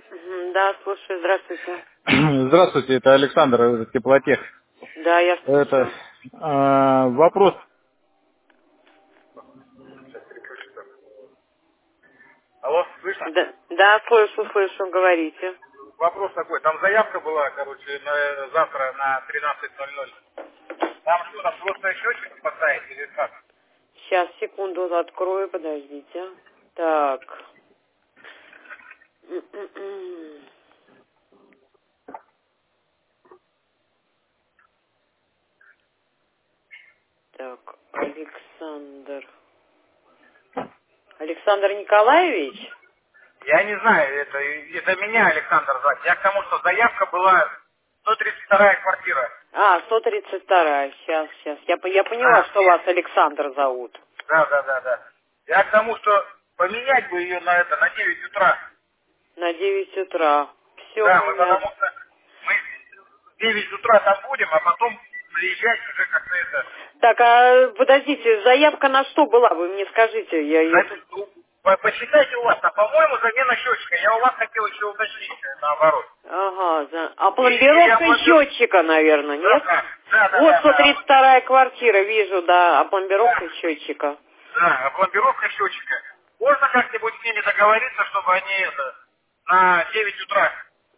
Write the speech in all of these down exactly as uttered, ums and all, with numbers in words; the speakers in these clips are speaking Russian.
Мгм, Да, слушаю, здравствуйте. Здравствуйте, это Александр, э, Теплотех. Да, я Это слушаю. а, вопрос. Алло, слышно? Да, да, слышу, слышу, говорите. Вопрос такой. Там заявка была, короче, на, завтра на тринадцать ноль ноль. Там что, там просто счетчик поставить или как? Сейчас, секунду открою, подождите. Так. М-м-м. Так, Александр. Александр Николаевич? Я не знаю, это, это меня Александр звать. Я к тому, что заявка была сто тридцать вторая квартира. А, сто тридцать вторая. Сейчас, сейчас. Я, по- я поняла, А, что нет. вас Александр зовут. Да, да, да, да. Я к тому, что поменять бы ее на это, на девять утра. На девять утра. Все Да, мы потому понятно. что мы в девять утра там будем, а потом приезжать уже как-то это. Так, а подождите, заявка на что была? Вы мне скажите, я ее За- тут... ну, по- Посчитайте у вас, а по-моему замена счетчика. Я у вас хотел еще уточнить э, наоборот. Ага, за... а Или, или пломбировка опломбир... счетчика, наверное, Да, нет? да, да, да, Вот да, сто да, тридцать оплом- вторая квартира, вижу, да, а пломбировка да, счетчика. да, опломбировка счетчика. Можно как-нибудь с ними договориться, чтобы они это на девять утра.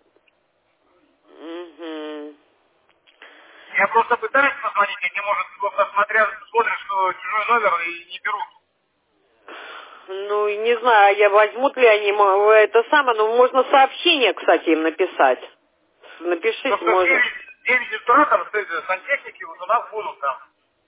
Угу. Я просто пытаюсь позвонить, и не может, просто смотря, смотришь, что чужой номер и не берут. Ну, и не знаю, я возьмут ли они мо- это самое, ну, можно сообщение, кстати, им написать. Напишите, Просто в можно. девять, девять утра там с- сантехники вот у нас будут там.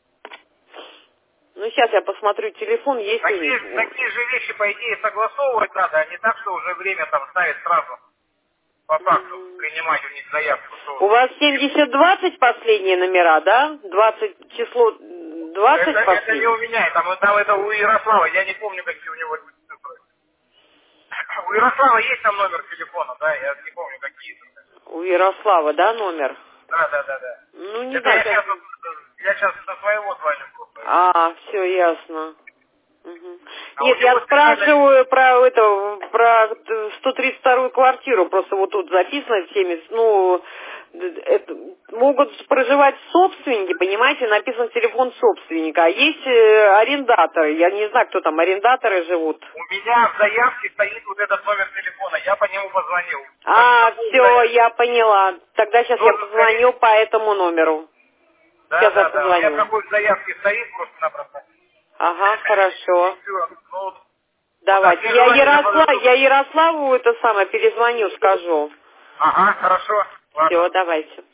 Ну, сейчас я посмотрю телефон, есть у них. Такие, такие же вещи, по идее, согласовывать надо, а не так, что уже время там ставить сразу по факту, Мгм. принимать у них заявку. У Что... вас семьдесят двадцать последние номера, да? двадцать число Это, двадцать это не последнее? у меня, там, там это у Ярослава, я не помню, какие у него цифры. У Ярослава есть там номер телефона, да, я не помню, какие это. У Ярослава, да, номер? Да, да, да, да. Ну, не Это знаю, я сейчас... сейчас, я сейчас со своего звоню просто. А, все ясно. Мгм. А у Нет, я него специально... спрашиваю про это, про сто тридцать вторую квартиру, просто вот тут записано семьдесят, ну, это, могут проживать собственники, понимаете, написан телефон собственника, а есть э, арендаторы, я не знаю, кто там, арендаторы живут. У меня в заявке стоит вот этот номер телефона, я по нему позвонил. По А, по все, заявке. я поняла, тогда сейчас я Должен стоять. позвоню по этому номеру, Да, сейчас я да, да. У меня позвоню. какой-то заявке стоит просто-напросто. Ага, И хорошо. все. Ну, вот вот так, Давайте. я Я желательно Ярослав, подожду. я Ярославу это самое перезвоню, скажу. Ага, хорошо. Все, Ладно. давайте.